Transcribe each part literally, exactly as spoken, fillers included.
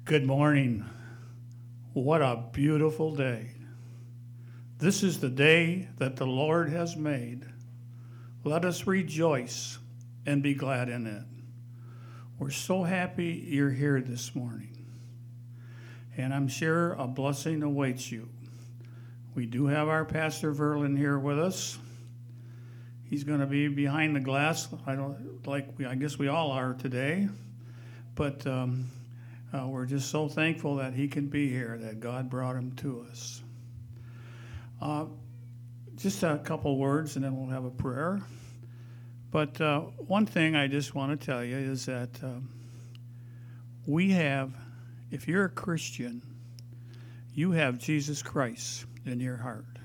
Good morning. What a beautiful day. This is the day that the Lord has made. Let us rejoice and be glad in it. We're so happy you're here this morning. And I'm sure a blessing awaits you. We do have our Pastor Verlin here with us. He's going to be behind the glass. I don't like we I guess we all are today. But um Uh, we're just so thankful that he can be here, that God brought him to us. Uh, just a couple words, and then we'll have a prayer. But uh, one thing I just want to tell you is that um, we have, if you're a Christian, you have Jesus Christ in your heart.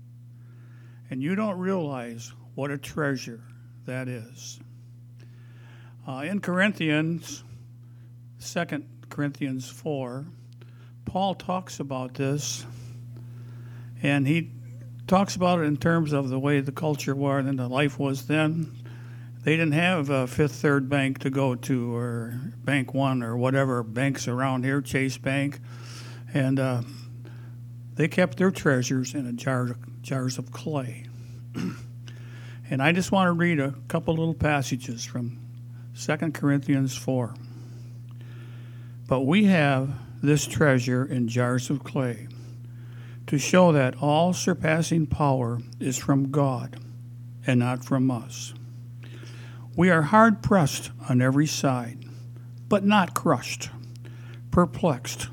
And you don't realize what a treasure that is. Uh, in Corinthians, second Corinthians four, Paul talks about this, and he talks about it in terms of the way the culture was and the life was then. They didn't have a Fifth Third Bank to go to, or Bank One, or whatever banks around here, Chase Bank, and uh, they kept their treasures in a jar, jars of clay. And I just want to read a couple little passages from Second Corinthians four. But we have this treasure in jars of clay, to show that all surpassing power is from God and not from us. We are hard pressed on every side, but not crushed, perplexed,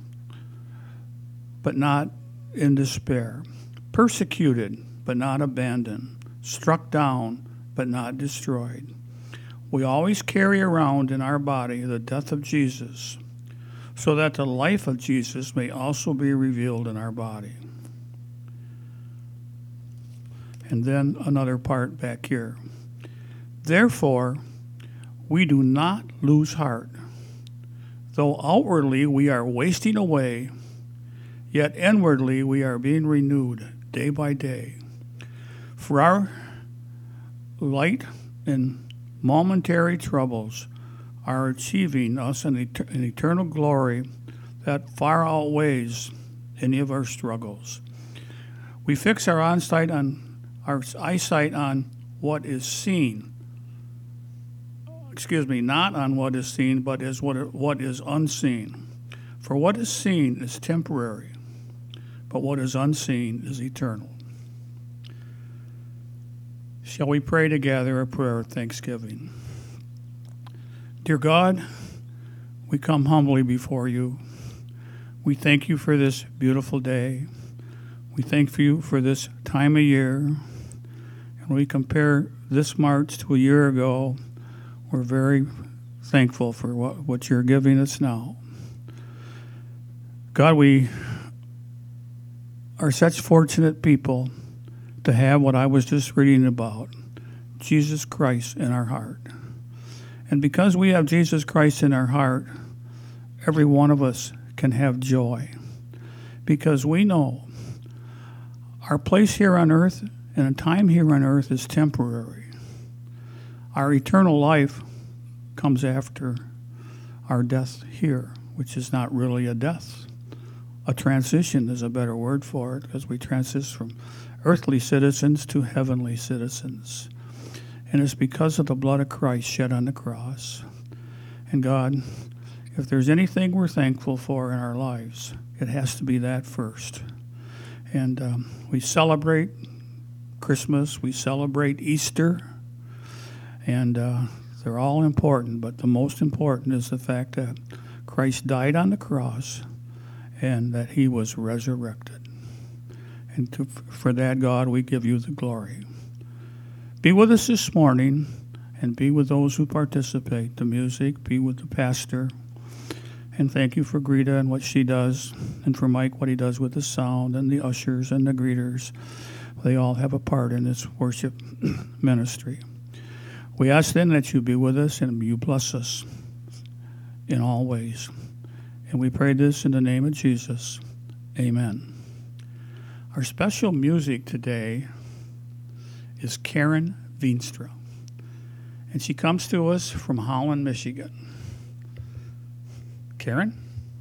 but not in despair, persecuted, but not abandoned, struck down, but not destroyed. We always carry around in our body the death of Jesus, so that the life of Jesus may also be revealed in our body. And then another part back here. Therefore, we do not lose heart. Though outwardly we are wasting away, yet inwardly we are being renewed day by day. For our light and momentary troubles are achieving us an, et- an eternal glory that far outweighs any of our struggles. We fix our eyesight on our eyesight on what is seen. Excuse me, not on what is seen, but as what what is unseen. For what is seen is temporary, but what is unseen is eternal. Shall we pray together a prayer of thanksgiving? Dear God, we come humbly before you. We thank you for this beautiful day. We thank you for this time of year. And we compare this March to a year ago. We're very thankful for what, what you're giving us now. God, we are such fortunate people to have what I was just reading about, Jesus Christ in our heart. And because we have Jesus Christ in our heart, every one of us can have joy. Because we know our place here on earth and a time here on earth is temporary. Our eternal life comes after our death here, which is not really a death. A transition is a better word for it, because we transition from earthly citizens to heavenly citizens. And it's because of the blood of Christ shed on the cross. And God, if there's anything we're thankful for in our lives, it has to be that first. And um, we celebrate Christmas, we celebrate Easter, and uh, they're all important, but the most important is the fact that Christ died on the cross and that he was resurrected. And to, for that, God, we give you the glory. Be with us this morning, and be with those who participate, the music, be with the pastor. And thank you for Greta and what she does, and for Mike, what he does with the sound, and the ushers and the greeters. They all have a part in this worship ministry. We ask then that you be with us and you bless us in all ways. And we pray this in the name of Jesus. Amen. Our special music today is Karen Veenstra, and she comes to us from Holland, Michigan. Karen?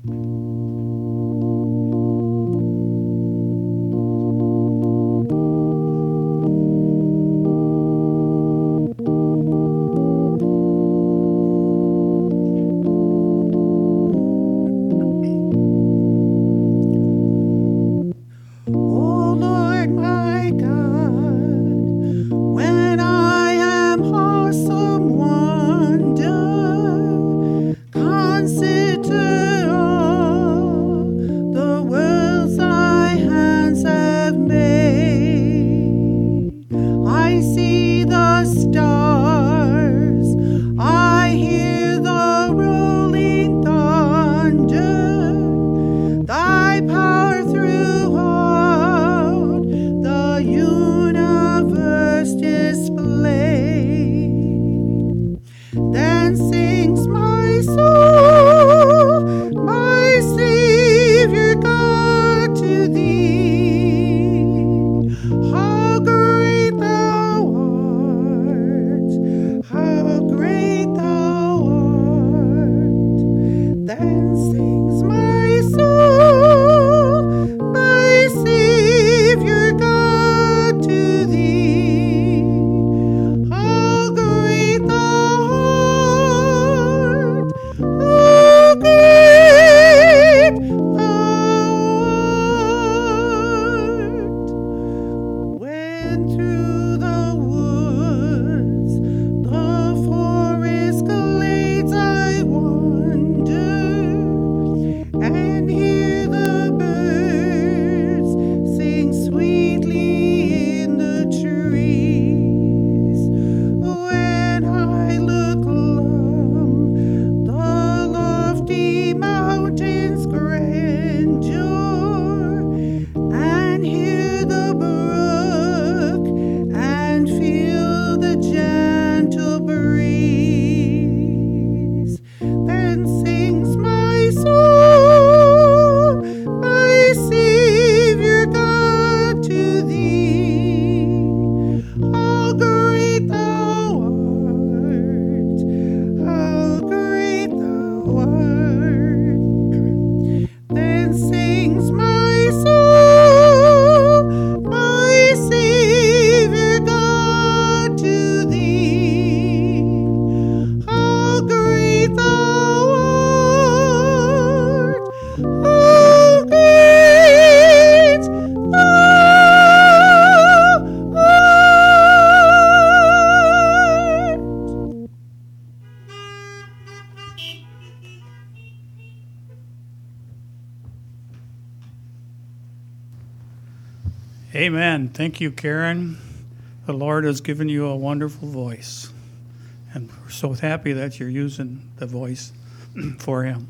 Amen. Thank you, Karen. The Lord has given you a wonderful voice. And we're so happy that you're using the voice for Him.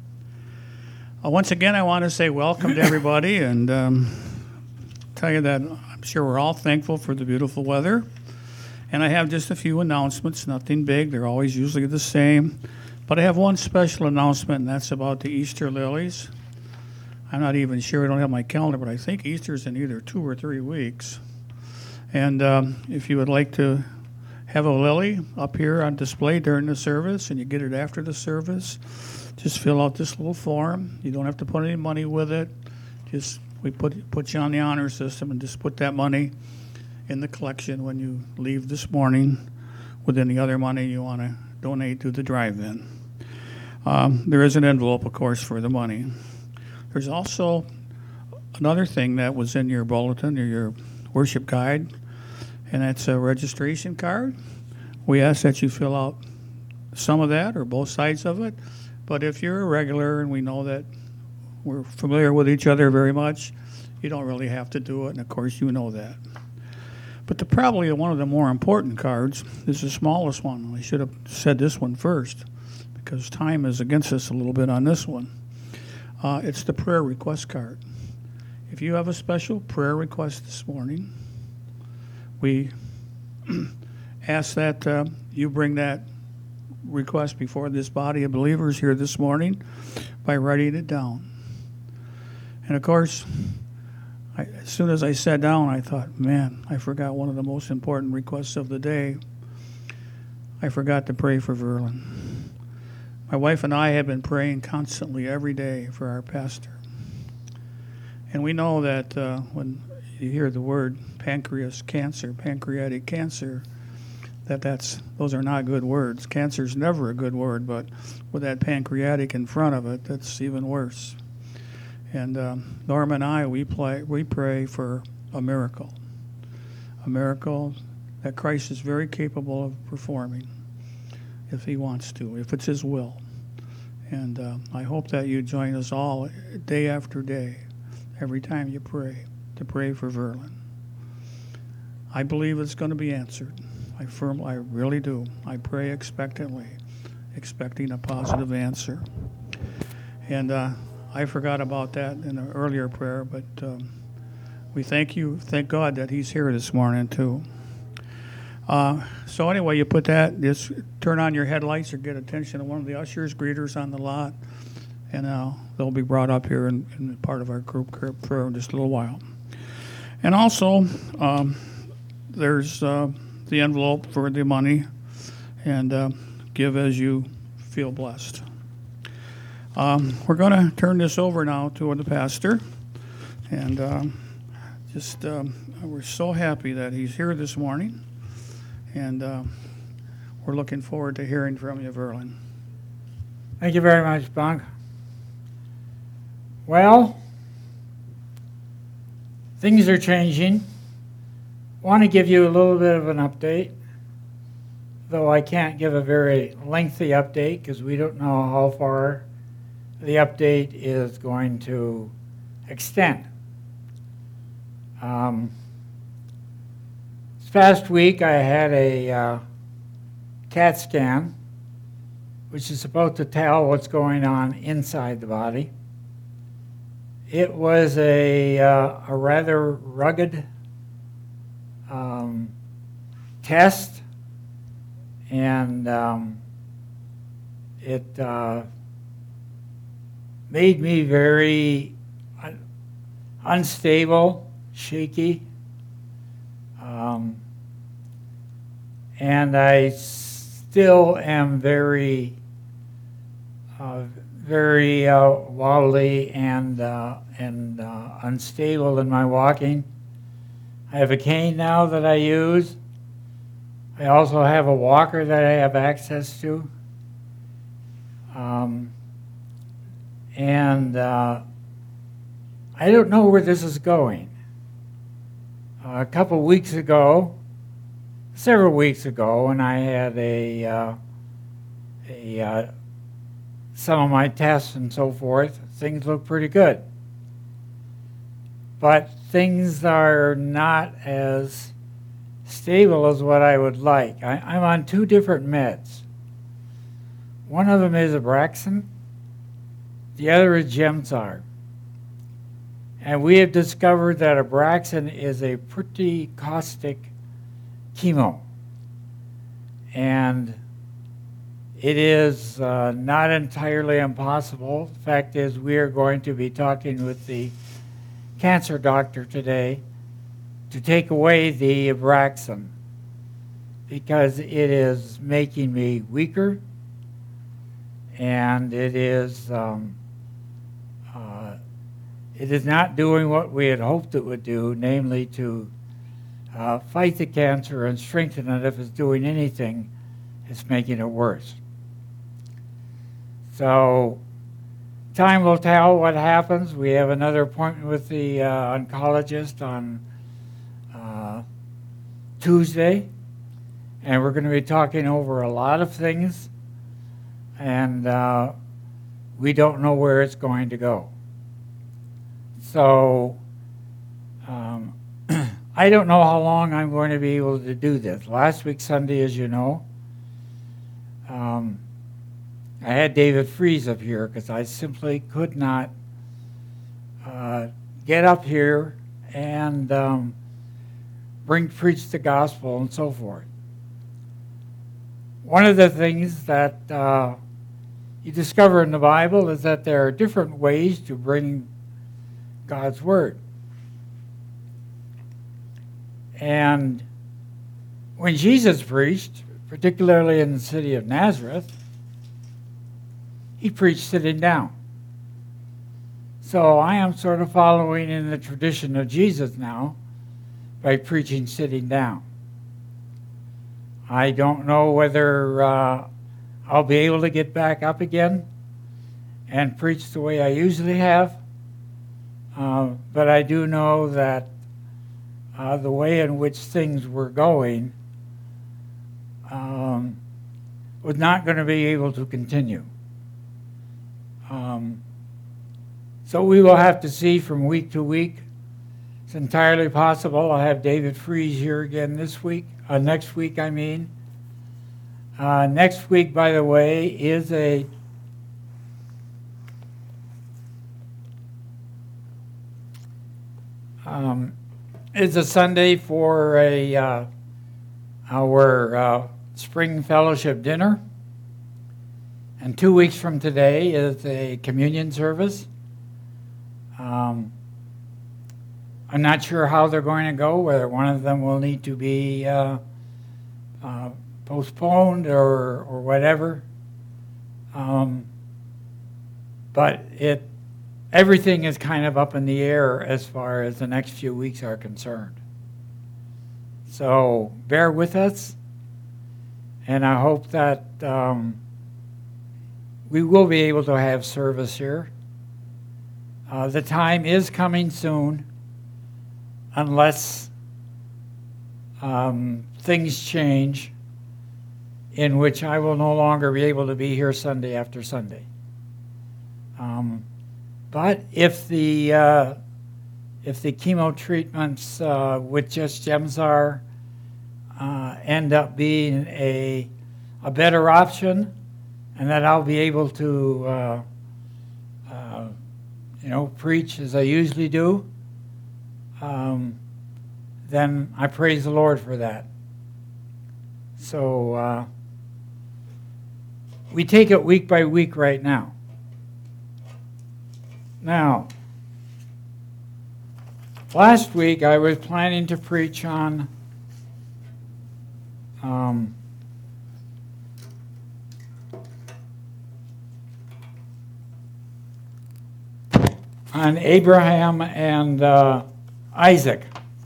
Uh, once again, I want to say welcome to everybody and um, tell you that I'm sure we're all thankful for the beautiful weather. And I have just a few announcements, nothing big. They're always usually the same. But I have one special announcement, and that's about the Easter lilies. I'm not even sure. I don't have my calendar, but I think Easter's in either two or three weeks. And um, if you would like to have a lily up here on display during the service, and you get it after the service, just fill out this little form. You don't have to put any money with it. Just we put put you on the honor system and just put that money in the collection when you leave this morning with any other money you want to donate to the drive-in. Um, there is an envelope, of course, for the money. There's also another thing that was in your bulletin or your worship guide, and that's a registration card. We ask that you fill out some of that or both sides of it, but if you're a regular and we know that we're familiar with each other very much, you don't really have to do it, and of course you know that. But the, probably one of the more important cards is the smallest one. I should have said this one first because time is against us a little bit on this one. Uh, it's the prayer request card. If you have a special prayer request this morning, we ask that uh, you bring that request before this body of believers here this morning by writing it down. And of course, I, as soon as I sat down, I thought, man, I forgot one of the most important requests of the day. I forgot to pray for Verlin. My wife and I have been praying constantly every day for our pastor. And we know that uh, when you hear the word pancreas cancer, pancreatic cancer, that that's those are not good words. Cancer is never a good word, but with that pancreatic in front of it, that's even worse. And um, Norma and I, we play, we pray for a miracle, a miracle that Christ is very capable of performing if he wants to, if it's his will. And uh, I hope that you join us all day after day, every time you pray, to pray for Verlin. I believe it's going to be answered. I firm, I really do. I pray expectantly, expecting a positive answer. And uh, I forgot about that in an earlier prayer, but um, we thank you, thank God that he's here this morning too. Uh, so anyway, you put that, just turn on your headlights or get attention of one of the ushers, greeters on the lot, and uh, they'll be brought up here in, in part of our group prayer in just a little while. And also, um, there's uh, the envelope for the money, and uh, give as you feel blessed. Um, we're going to turn this over now to the pastor, and um, just um, we're so happy that he's here this morning. And uh, we're looking forward to hearing from you, Verlin. Thank you very much, Bunk. Well, things are changing. I want to give you a little bit of an update, though I can't give a very lengthy update because we don't know how far the update is going to extend. Um, This past week I had a uh, CAT scan, which is supposed to tell what's going on inside the body. It was a, uh, a rather rugged um, test, and um, it uh, made me very un- unstable, shaky. Um, and I still am very, uh, very uh, wobbly and uh, and uh, unstable in my walking. I have a cane now that I use. I also have a walker that I have access to. Um, and uh, I don't know where this is going. Uh, a couple weeks ago, several weeks ago, when I had a, uh, a uh, some of my tests and so forth, things look pretty good. But things are not as stable as what I would like. I, I'm on two different meds. One of them is Abraxane, the other is Gemzar. And we have discovered that Abraxane is a pretty caustic chemo. And it is uh, not entirely impossible. The fact is, we are going to be talking with the cancer doctor today to take away the Abraxane because it is making me weaker, and it is um, uh, it is not doing what we had hoped it would do, namely to uh, fight the cancer and strengthen it. If it's doing anything, it's making it worse. So time will tell what happens. We have another appointment with the uh, oncologist on uh, Tuesday, and we're going to be talking over a lot of things, and uh, we don't know where it's going to go. So um, I don't know how long I'm going to be able to do this. Last week Sunday, as you know, um, I had David Fries up here because I simply could not uh, get up here and um, bring preach the gospel and so forth. One of the things that uh, you discover in the Bible is that there are different ways to bring God's word. And when Jesus preached, particularly in the city of Nazareth, he preached sitting down. So I am sort of following in the tradition of Jesus now by preaching sitting down. I don't know whether uh, I'll be able to get back up again and preach the way I usually have, uh, but I do know that uh, the way in which things were going um, was not going to be able to continue. Um, so we will have to see from week to week. It's entirely possible I'll have David Fries here again this week, uh, next week I mean. Uh, next week, by the way, is a um, is a Sunday for a uh, our uh, spring fellowship dinner, and two weeks from today is a communion service. Um, I'm not sure how they're going to go, whether one of them will need to be uh, uh, postponed or or whatever. Um, but it everything is kind of up in the air as far as the next few weeks are concerned. So bear with us, and I hope that um, we will be able to have service here. Uh, the time is coming soon, unless um, things change, in which I will no longer be able to be here Sunday after Sunday. Um, but if the uh, if the chemo treatments uh, with just Gemzar uh, end up being a a better option, and that I'll be able to uh, uh, you know preach as I usually do, um, then I praise the Lord for that. So uh, we take it week by week right now. Now, last week I was planning to preach on um, on Abraham and uh, Isaac.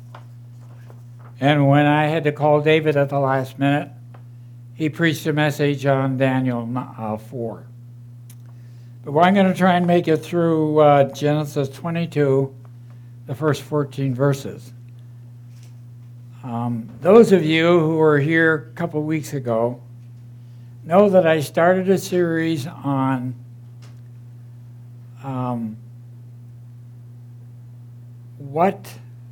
And when I had to call David at the last minute, he preached a message on Daniel uh, four. But I'm going to try and make it through uh, Genesis twenty-two, the first fourteen verses. Um, those of you who were here a couple weeks ago know that I started a series on um, what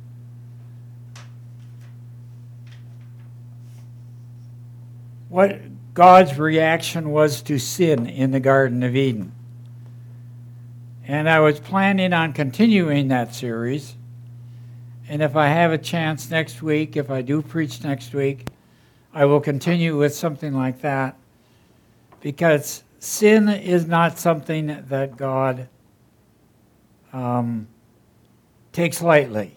what God's reaction was to sin in the Garden of Eden. And I was planning on continuing that series. And if I have a chance next week, if I do preach next week, I will continue with something like that. Because sin is not something that God um, takes lightly.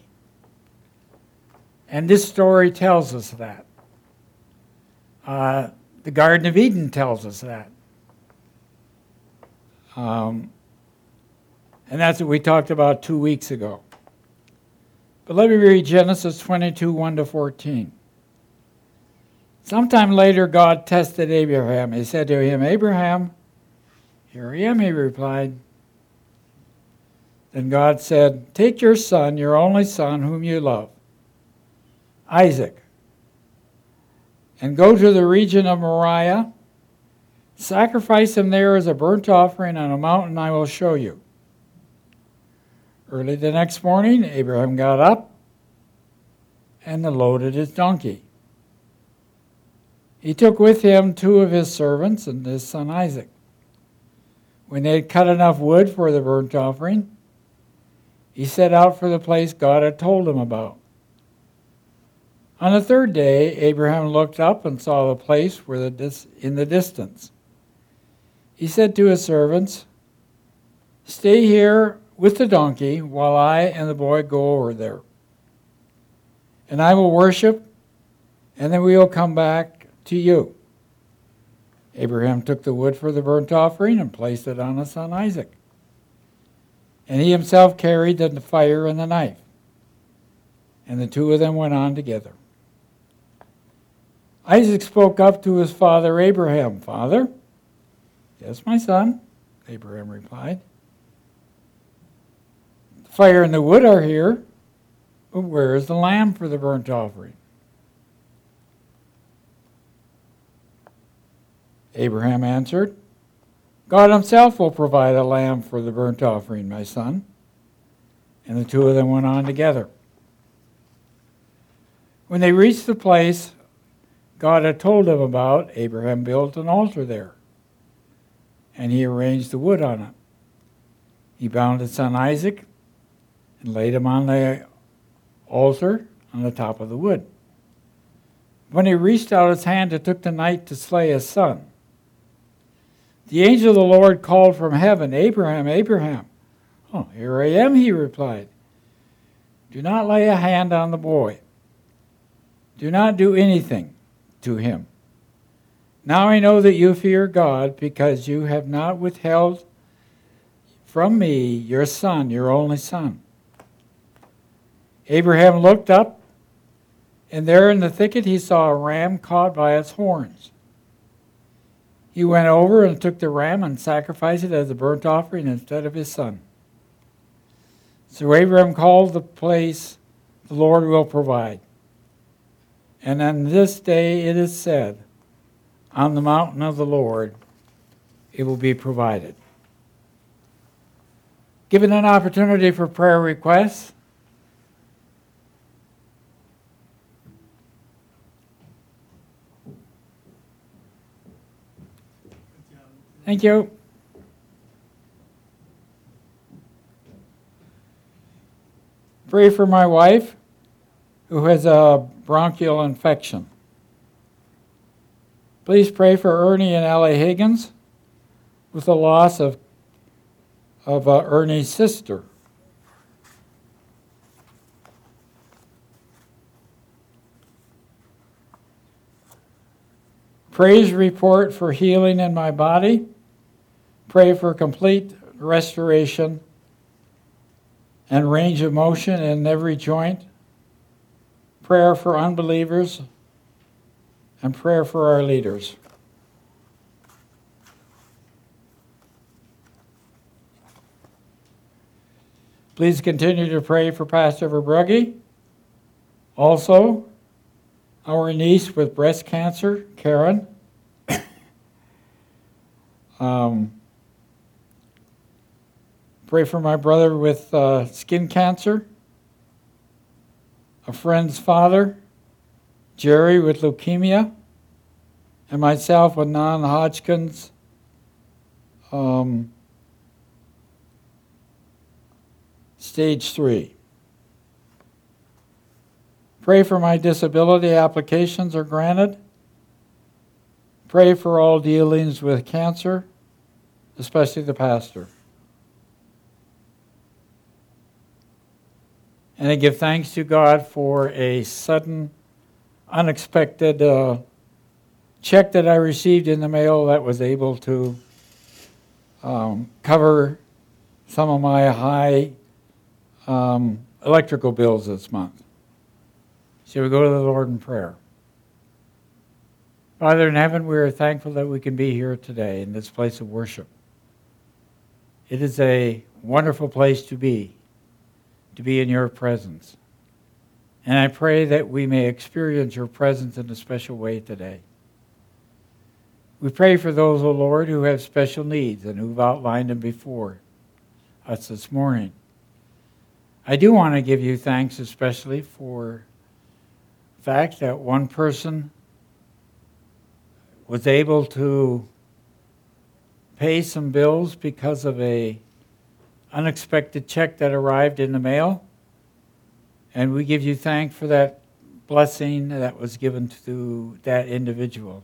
And this story tells us that. Uh, the Garden of Eden tells us that. Um, and that's what we talked about two weeks ago. But let me read Genesis twenty-two, one to fourteen. Sometime later, God tested Abraham. He said to him, "Abraham." "Here I am," he replied. Then God said, "Take your son, your only son, whom you love, Isaac, and go to the region of Moriah. Sacrifice him there as a burnt offering on a mountain I will show you." Early the next morning, Abraham got up and loaded his donkey. He took with him two of his servants and his son Isaac. When they had cut enough wood for the burnt offering, he set out for the place God had told him about. On the third day, Abraham looked up and saw the place where the dis- in the distance. He said to his servants, "Stay here with the donkey while I and the boy go over there. And I will worship, and then we will come back to you." Abraham took the wood for the burnt offering and placed it on his son Isaac. And he himself carried the fire and the knife. And the two of them went on together. Isaac spoke up to his father Abraham. "Father?" "Yes, my son," Abraham replied. "The fire and the wood are here, but where is the lamb for the burnt offering?" Abraham answered, "God himself will provide a lamb for the burnt offering, my son." And the two of them went on together. When they reached the place God had told them about, Abraham built an altar there, and he arranged the wood on it. He bound his son Isaac and laid him on the altar on the top of the wood. When he reached out his hand and took the knife to slay his son, the angel of the Lord called from heaven, "Abraham, Abraham." "Oh, here I am," he replied. "Do not lay a hand on the boy. Do not do anything to him. Now I know that you fear God, because you have not withheld from me your son, your only son." Abraham looked up, and there in the thicket he saw a ram caught by its horns. He went over and took the ram and sacrificed it as a burnt offering instead of his son. So Abraham called the place, "The Lord will provide." And on this day it is said, "On the mountain of the Lord it will be provided." Given an opportunity for prayer requests, thank you. Pray for my wife, who has a bronchial infection. Please pray for Ernie and Allie Higgins with the loss of, of uh, Ernie's sister. Praise report for healing in my body. Pray for complete restoration and range of motion in every joint. Prayer for unbelievers, and prayer for our leaders. Please continue to pray for Pastor Verbrugge. Also, our niece with breast cancer, Karen. um, pray for my brother with uh, skin cancer. A friend's father, Jerry, with leukemia, and myself with non-Hodgkin's um, stage three. Pray for my disability applications are granted. Pray for all dealings with cancer, especially the pastor. And I give thanks to God for a sudden, unexpected uh, check that I received in the mail that was able to um, cover some of my high um, electrical bills this month. Shall we go to the Lord in prayer? Father in heaven, we are thankful that we can be here today in this place of worship. It is a wonderful place to be. To be in your presence. And I pray that we may experience your presence in a special way today. We pray for those, O Lord, who have special needs and who've outlined them before us this morning. I do want to give you thanks especially for the fact that one person was able to pay some bills because of a unexpected check that arrived in the mail, and we give you thanks for that blessing that was given to that individual.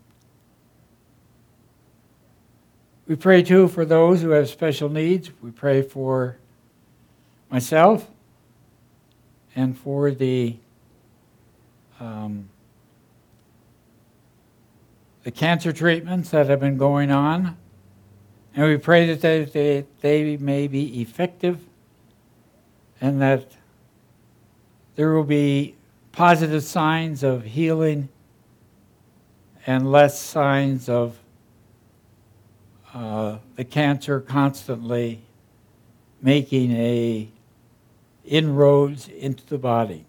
We pray too for those who have special needs. We pray for myself and for the um, the cancer treatments that have been going on. And we pray that they, they, they may be effective and that there will be positive signs of healing and less signs of uh, the cancer constantly making a inroads into the body.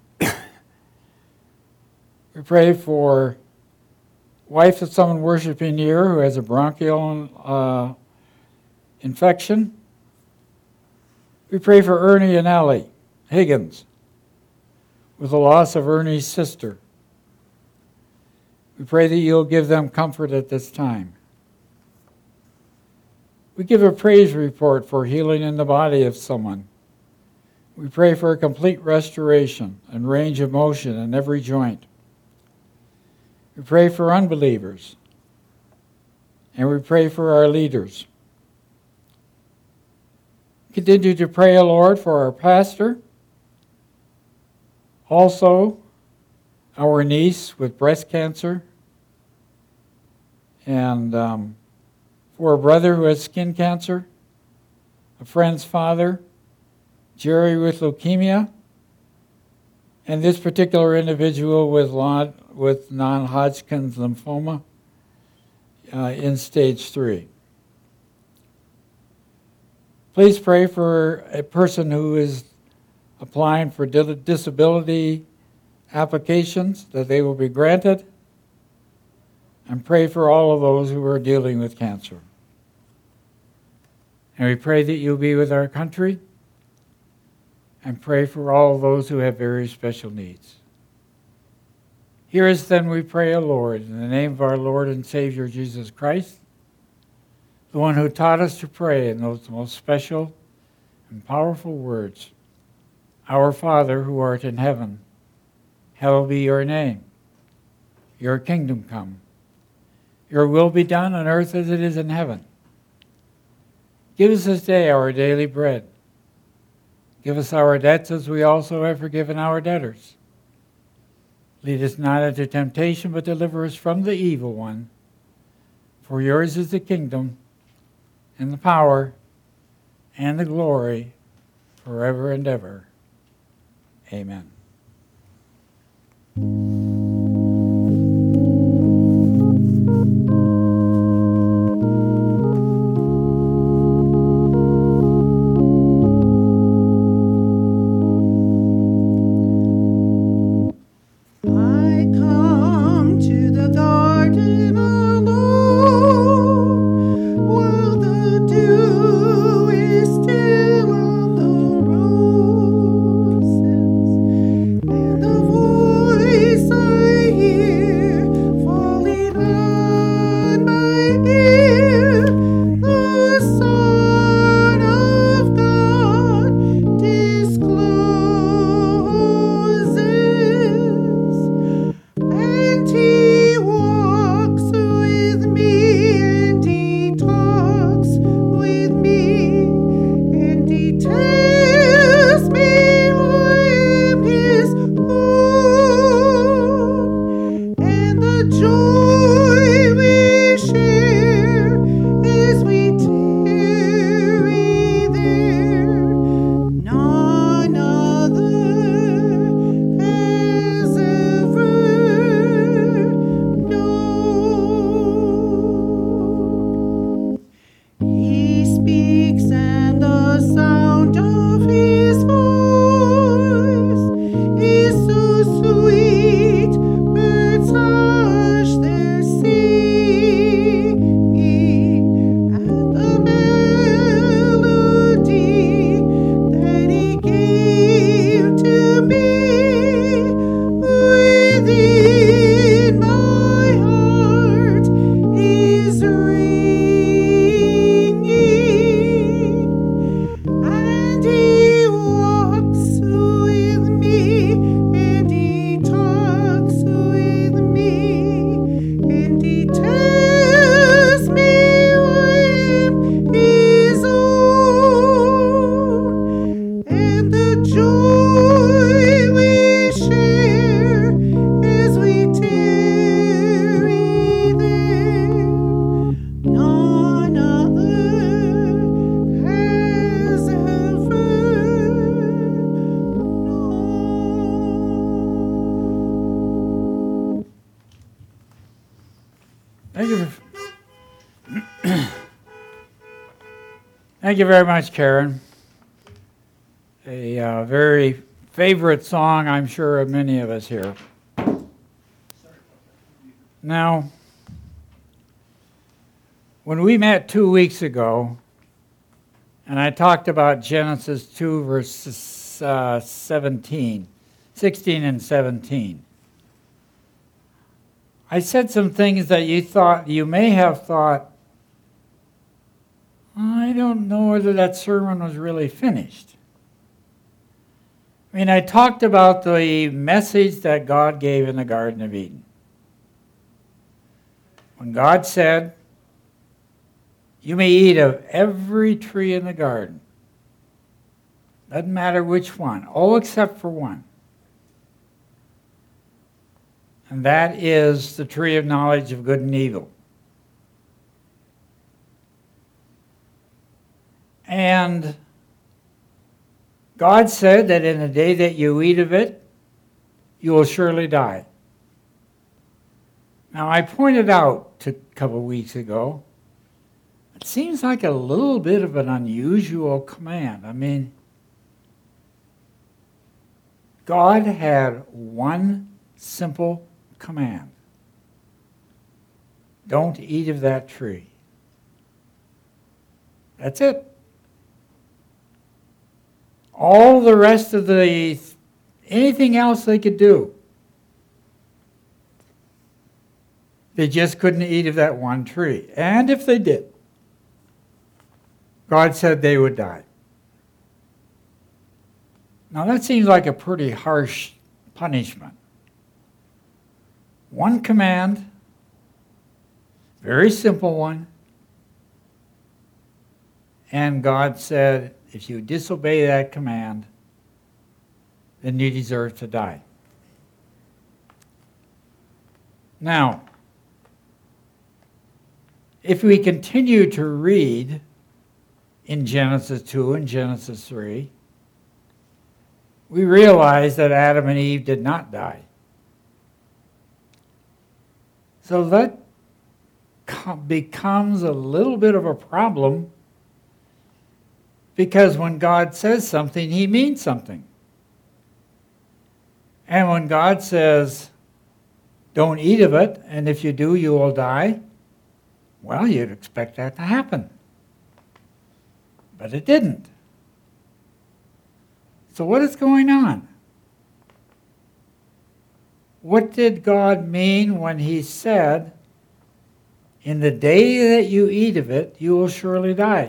We pray for wife of someone worshiping here who has a bronchial uh, infection. We pray for Ernie and Allie Higgins with the loss of Ernie's sister. We pray that you'll give them comfort at this time. We give a praise report for healing in the body of someone. We pray for a complete restoration and range of motion in every joint. We pray for unbelievers. And we pray for our leaders. Continue to pray, O Lord, for our pastor. Also, our niece with breast cancer. And um, for a brother who has skin cancer. A friend's father, Jerry with leukemia. And this particular individual with, with non-Hodgkin's lymphoma uh, in stage three. Please pray for a person who is applying for disability applications, that they will be granted. And pray for all of those who are dealing with cancer. And we pray that you'll be with our country. And pray for all of those who have very special needs. Hear us then, we pray, O Lord, in the name of our Lord and Savior Jesus Christ, the one who taught us to pray in those most special and powerful words. Our Father, who art in heaven, hallowed be your name. Your kingdom come. Your will be done on earth as it is in heaven. Give us this day our daily bread. Give us our debts as we also have forgiven our debtors. Lead us not into temptation, but deliver us from the evil one. For yours is the kingdom, and the power, and the glory, forever and ever. Amen. Sweet birds hush their Thank you. Thank you very much, Karen. A uh, very favorite song, I'm sure, of many of us here. Now, when we met two weeks ago, and I talked about Genesis two, verses uh, seventeen, sixteen and seventeen, I said some things that you thought, you may have thought, I don't know whether that sermon was really finished. I mean, I talked about the message that God gave in the Garden of Eden. When God said, you may eat of every tree in the garden. Doesn't matter which one. Oh, except for one. And that is the tree of knowledge of good and evil. And God said that in the day that you eat of it, you will surely die. Now, I pointed out a couple of weeks ago, it seems like a little bit of an unusual command. I mean, God had one simple command. Don't eat of that tree. That's it. All the rest of the, anything else they could do, they just couldn't eat of that one tree. And if they did, God said they would die. Now that seems like a pretty harsh punishment. One command, very simple one, and God said, if you disobey that command, then you deserve to die. Now, if we continue to read in Genesis two and Genesis three, we realize that Adam and Eve did not die. So that becomes a little bit of a problem, because when God says something, he means something. And when God says, don't eat of it, and if you do, you will die, well, you'd expect that to happen. But it didn't. So what is going on? What did God mean when he said, in the day that you eat of it, you will surely die?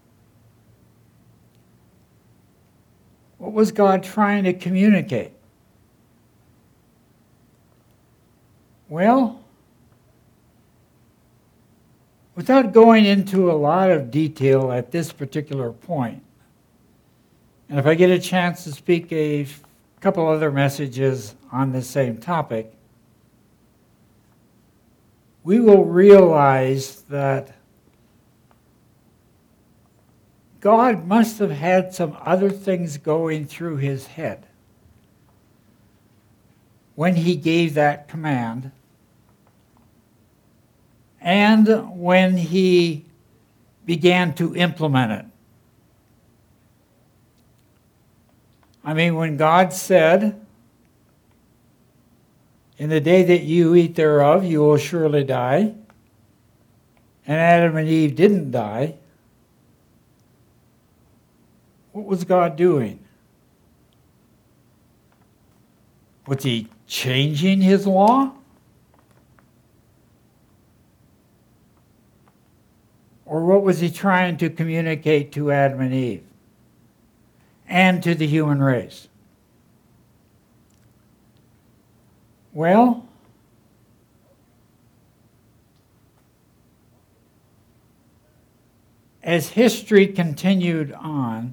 What was God trying to communicate? Well, without going into a lot of detail at this particular point, and if I get a chance to speak a couple other messages on the same topic, we will realize that God must have had some other things going through his head when he gave that command, and when he began to implement it. I mean, when God said, in the day that you eat thereof, you will surely die, and Adam and Eve didn't die, what was God doing? Was he changing his law? Or what was he trying to communicate to Adam and Eve and to the human race? Well, as history continued on,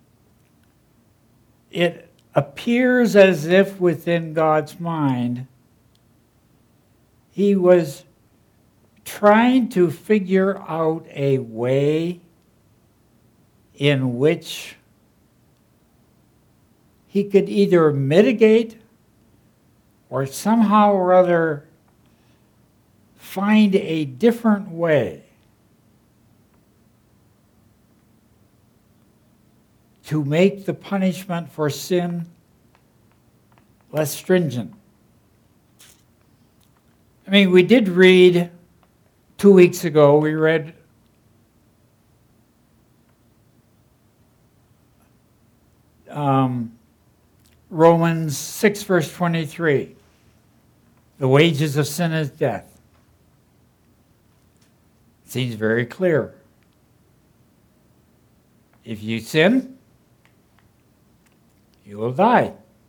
it appears as if within God's mind, he was trying to figure out a way in which he could either mitigate or somehow or other find a different way to make the punishment for sin less stringent. I mean, we did read two weeks ago, we read um, Romans six, verse twenty-three. The wages of sin is death. Seems very clear. If you sin, you will die.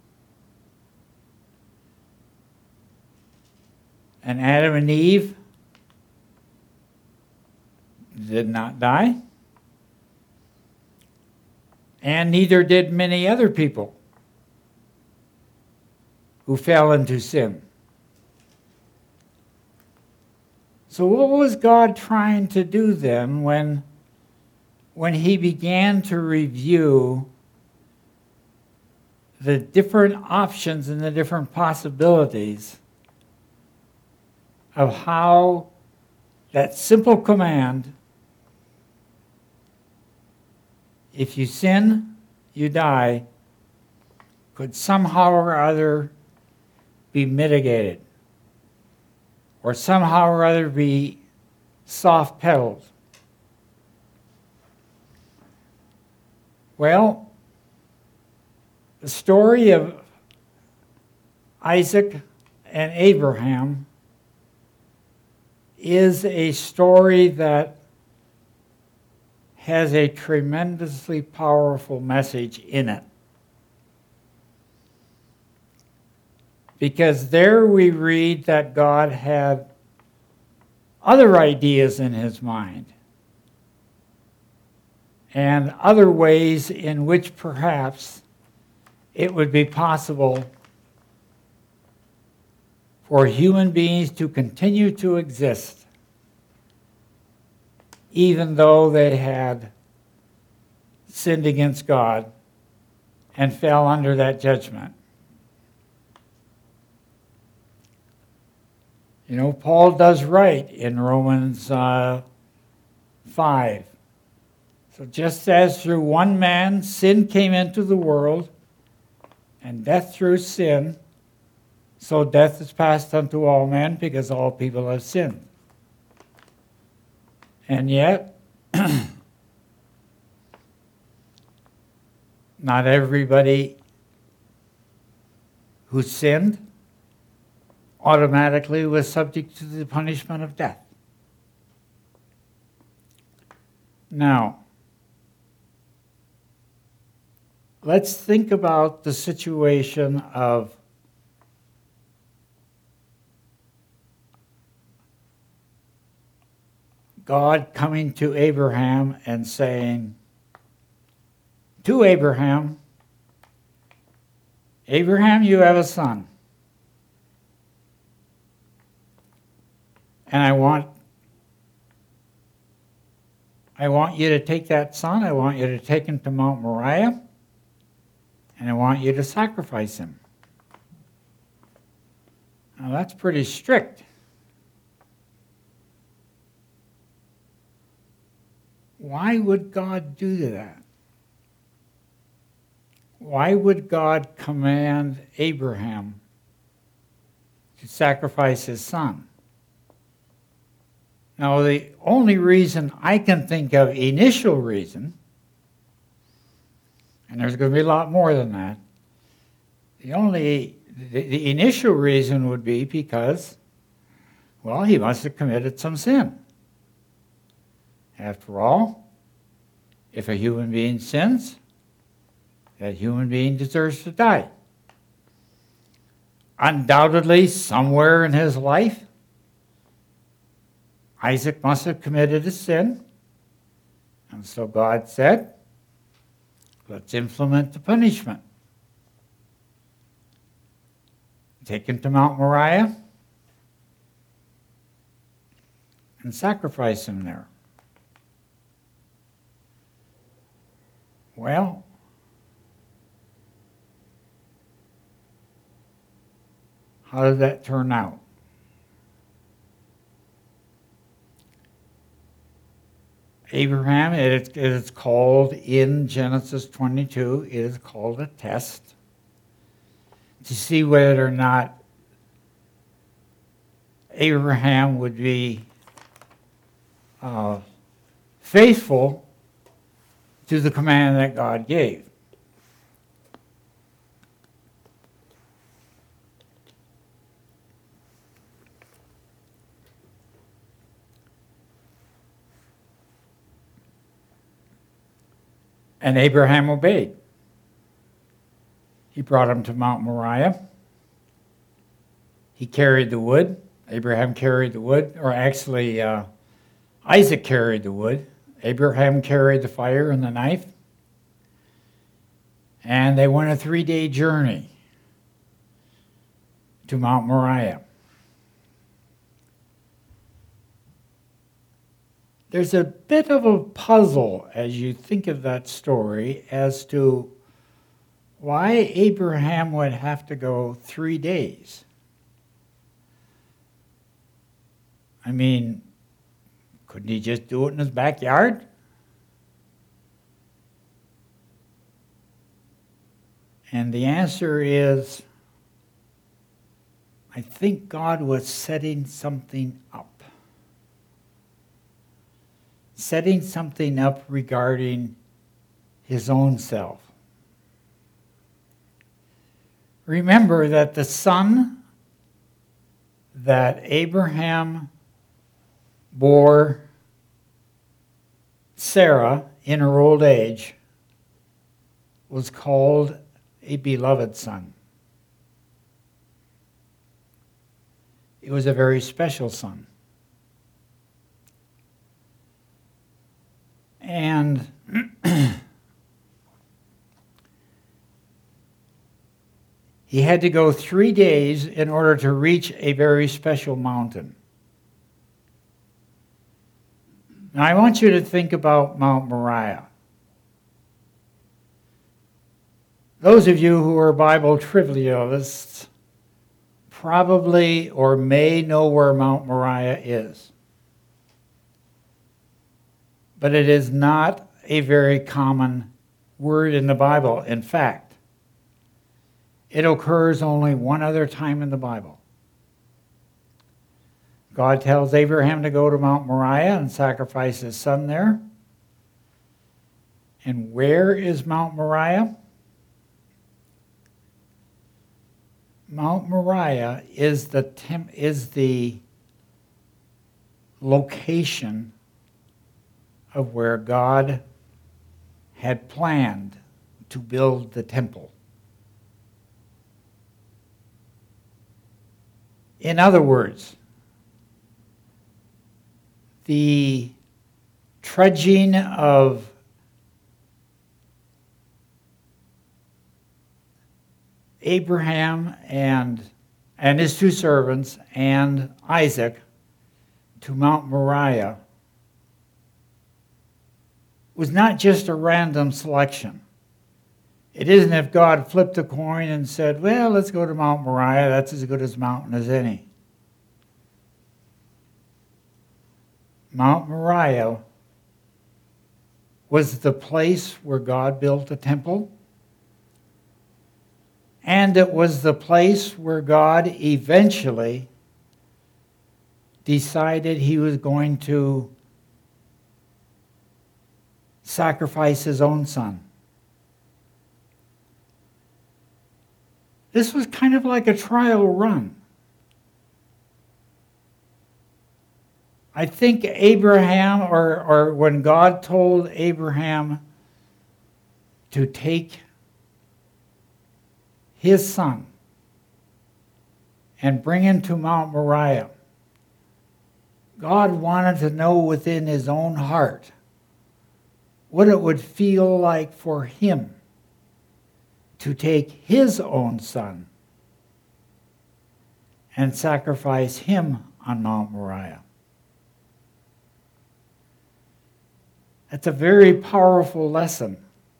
And Adam and Eve did not die. And neither did many other people who fell into sin. So what was God trying to do then when, when he began to review the different options and the different possibilities of how that simple command, if you sin, you die, could somehow or other be mitigated, or somehow or other be soft-pedaled? Well, the story of Isaac and Abraham is a story that has a tremendously powerful message in it. Because there we read that God had other ideas in his mind, and other ways in which perhaps it would be possible for human beings to continue to exist, even though they had sinned against God and fell under that judgment. You know, Paul does write in Romans uh, five. So just as through one man sin came into the world, and death through sin, so death is passed unto all men because all people have sinned. And yet, not everybody who sinned automatically was subject to the punishment of death. Now, let's think about the situation of God coming to Abraham and saying to Abraham, Abraham, you have a son. And I want, I want you to take that son, I want you to take him to Mount Moriah, and I want you to sacrifice him. Now that's pretty strict. Why would God do that? Why would God command Abraham to sacrifice his son? Now, the only reason I can think of, initial reason, and there's going to be a lot more than that, the only, the, the initial reason would be because, well, he must have committed some sin. After all, if a human being sins, that human being deserves to die. Undoubtedly, somewhere in his life, Isaac must have committed a sin. And so God said, let's implement the punishment. Take him to Mount Moriah and sacrifice him there. Well, how did that turn out? Abraham, it, it is called in Genesis twenty-two, it is called a test to see whether or not Abraham would be uh, faithful to the command that God gave. And Abraham obeyed. He brought him to Mount Moriah. He carried the wood. Abraham carried the wood, or actually uh, Isaac carried the wood. Abraham carried the fire and the knife. And they went a three-day journey to Mount Moriah. There's a bit of a puzzle as you think of that story as to why Abraham would have to go three days. I mean, couldn't he just do it in his backyard? And the answer is, I think God was setting something up. Setting something up regarding his own self. Remember that the son that Abraham bore Sarah in her old age was called a beloved son. It was a very special son. And he had to go three days in order to reach a very special mountain. Now I want you to think about Mount Moriah. Those of you who are Bible trivialists probably or may know where Mount Moriah is. But it is not a very common word in the Bible. In fact, it occurs only one other time in the Bible. God tells Abraham to go to Mount Moriah and sacrifice his son there. And where is Mount Moriah? Mount Moriah is the temp- is the location of where God had planned to build the temple. In other words, the trudging of Abraham and, and his two servants and Isaac to Mount Moriah was not just a random selection. It isn't if God flipped a coin and said, well, let's go to Mount Moriah, that's as good a mountain as any. Mount Moriah was the place where God built the temple, and it was the place where God eventually decided he was going to sacrifice his own son. This was kind of like a trial run. I think Abraham, or, or when God told Abraham to take his son and bring him to Mount Moriah, God wanted to know within his own heart what it would feel like for him to take his own son and sacrifice him on Mount Moriah. That's a very powerful lesson.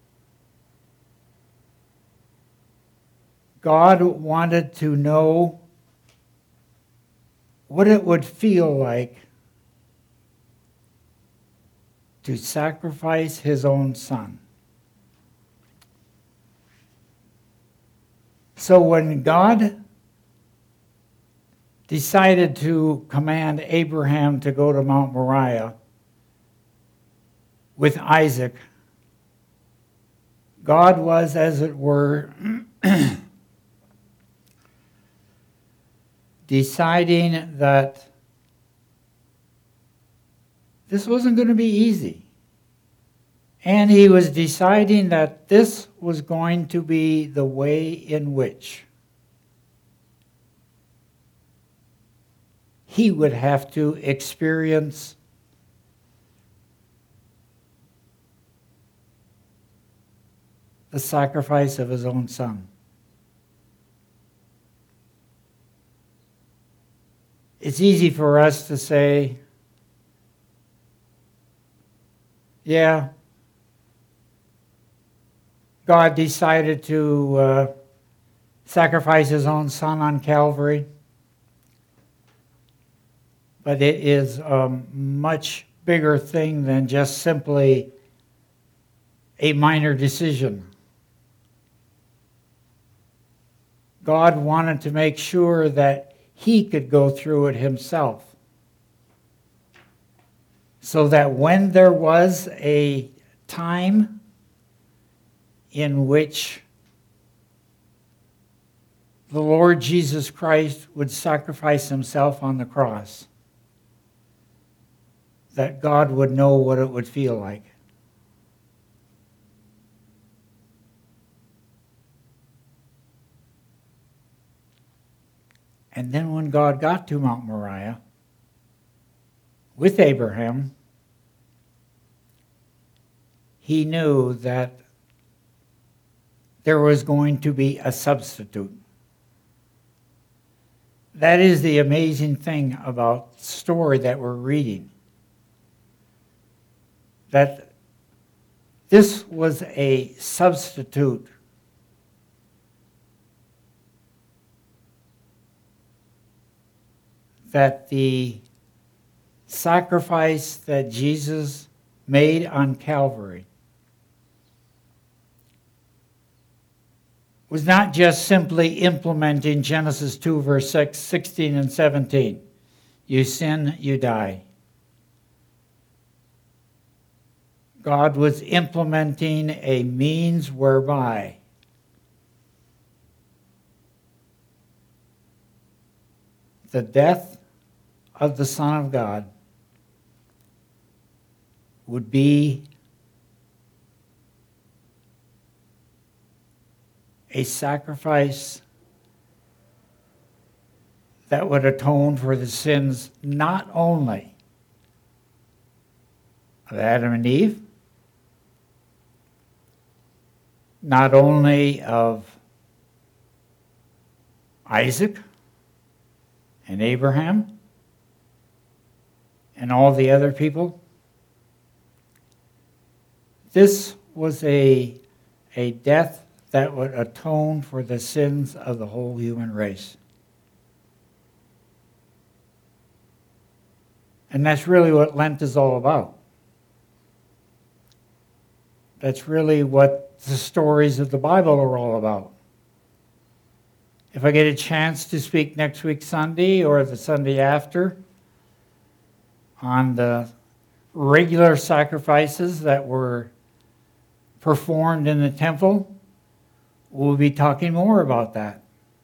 God wanted to know what it would feel like to sacrifice his own son. So when God decided to command Abraham to go to Mount Moriah with Isaac, God was, as it were, deciding that this wasn't going to be easy. And he was deciding that this was going to be the way in which he would have to experience the sacrifice of his own son. It's easy for us to say, yeah, God decided to uh, sacrifice his own son on Calvary. But it is a much bigger thing than just simply a minor decision. God wanted to make sure that he could go through it himself, so that when there was a time in which the Lord Jesus Christ would sacrifice himself on the cross, that God would know what it would feel like. And then when God got to Mount Moriah with Abraham, he knew that there was going to be a substitute. That is the amazing thing about the story that we're reading. That this was a substitute that the sacrifice that Jesus made on Calvary was not just simply implementing Genesis two, verse six, sixteen and seventeen. You sin, you die. God was implementing a means whereby the death of the Son of God would be a sacrifice that would atone for the sins not only of Adam and Eve, not only of Isaac and Abraham and all the other people. This was a, a death that would atone for the sins of the whole human race. And that's really what Lent is all about. That's really what the stories of the Bible are all about. If I get a chance to speak next week Sunday or the Sunday after on the regular sacrifices that were performed in the temple, we'll be talking more about that.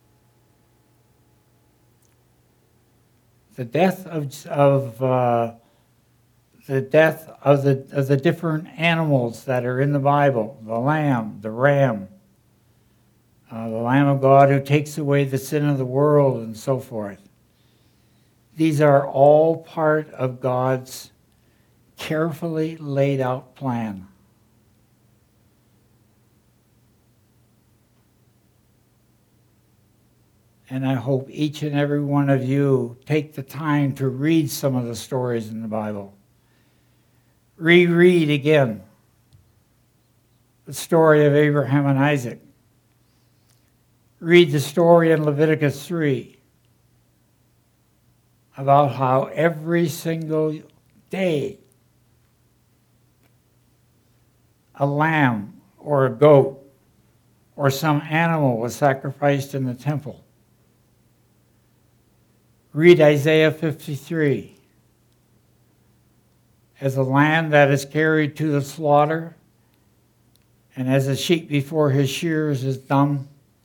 The death of, of uh, the death of the of the different animals that are in the Bible, the lamb, the ram, uh, the Lamb of God who takes away the sin of the world, and so forth. These are all part of God's carefully laid out plan. And I hope each and every one of you take the time to read some of the stories in the Bible. Reread again the story of Abraham and Isaac. Read the story in Leviticus three about how every single day a lamb or a goat or some animal was sacrificed in the temple. Read Isaiah fifty-three. As a lamb that is carried to the slaughter, and as a sheep before his shearers is dumb,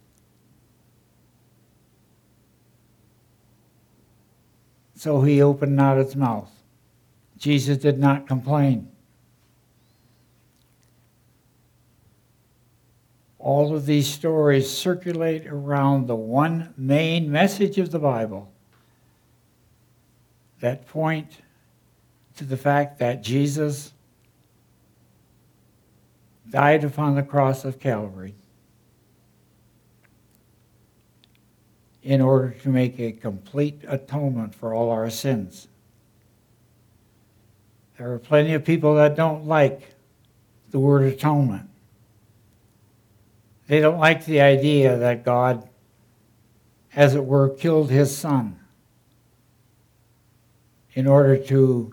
so he opened not his mouth. Jesus did not complain. All of these stories circulate around the one main message of the Bible that point to the fact that Jesus died upon the cross of Calvary in order to make a complete atonement for all our sins. There are plenty of people that don't like the word atonement. They don't like the idea that God, as it were, killed his son in order to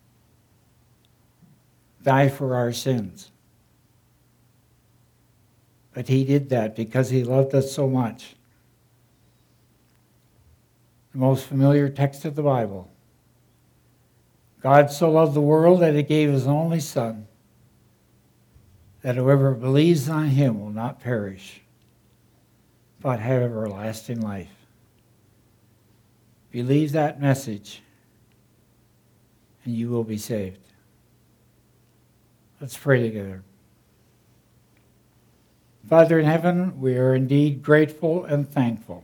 die for our sins. But he did that because he loved us so much. The most familiar text of the Bible. God so loved the world that he gave his only Son, that whoever believes on him will not perish, but have everlasting life. Believe that message, and you will be saved. Let's pray together. Father in heaven, we are indeed grateful and thankful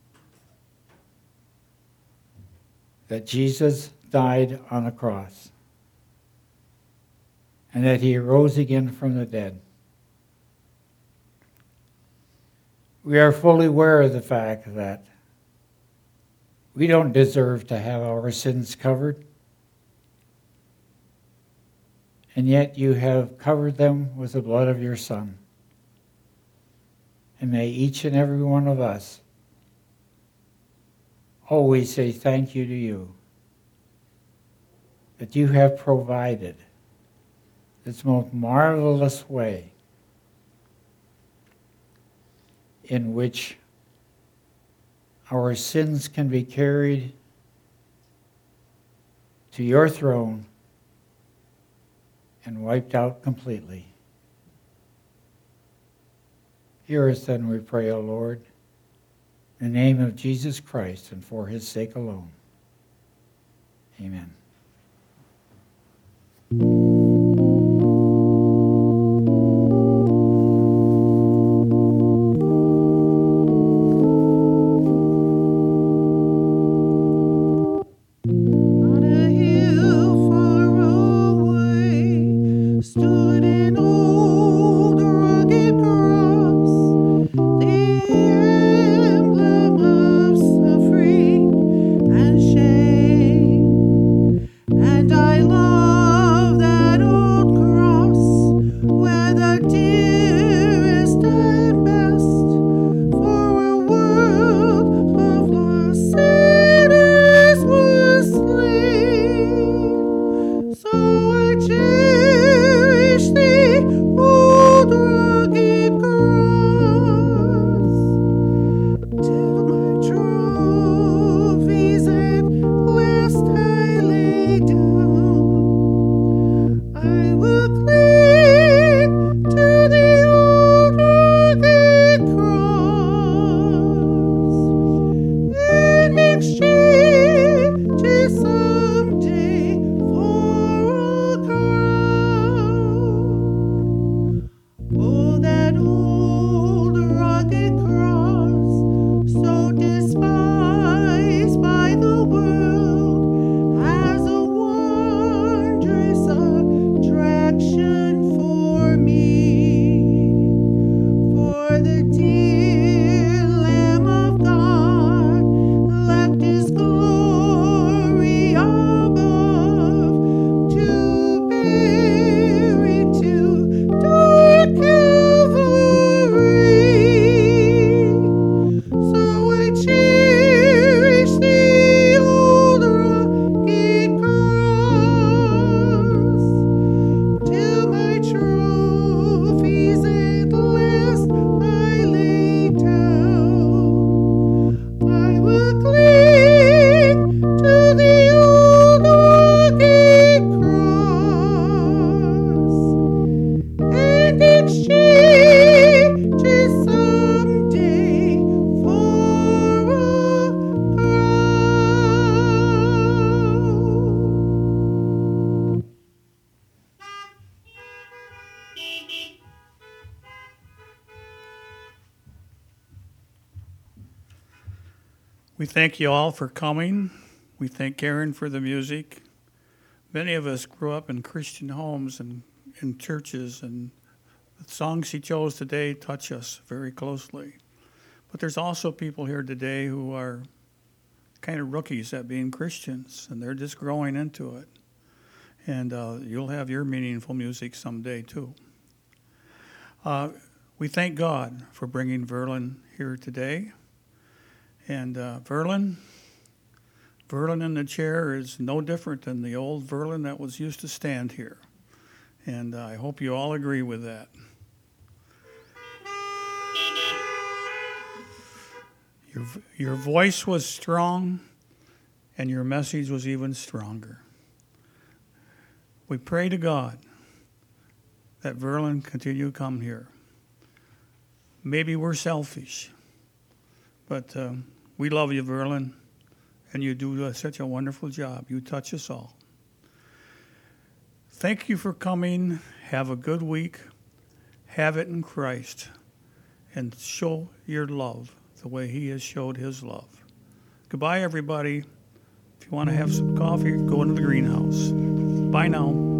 that Jesus died on a cross and that he arose again from the dead. We are fully aware of the fact that we don't deserve to have our sins covered, and yet you have covered them with the blood of your Son. And may each and every one of us always say thank you to you that you have provided this most marvelous way in which our sins can be carried to your throne and wiped out completely. Hear us then, we pray, O Lord, in the name of Jesus Christ and for his sake alone. Amen. And I love that We thank you all for coming. We thank Karen for the music. Many of us grew up in Christian homes and in churches, and the songs she chose today touch us very closely. But there's also people here today who are kind of rookies at being Christians, and they're just growing into it. And uh, you'll have your meaningful music someday, too. Uh, we thank God for bringing Verlin here today. And uh, Verlin, Verlin in the chair is no different than the old Verlin that was used to stand here. And uh, I hope you all agree with that. Your, your voice was strong, and your message was even stronger. We pray to God that Verlin continue to come here. Maybe we're selfish, but uh, we love you, Verlin, and you do uh, such a wonderful job. You touch us all. Thank you for coming. Have a good week. Have it in Christ, and show your love the way he has showed his love. Goodbye, everybody. If you want to have some coffee, go into the greenhouse. Bye now.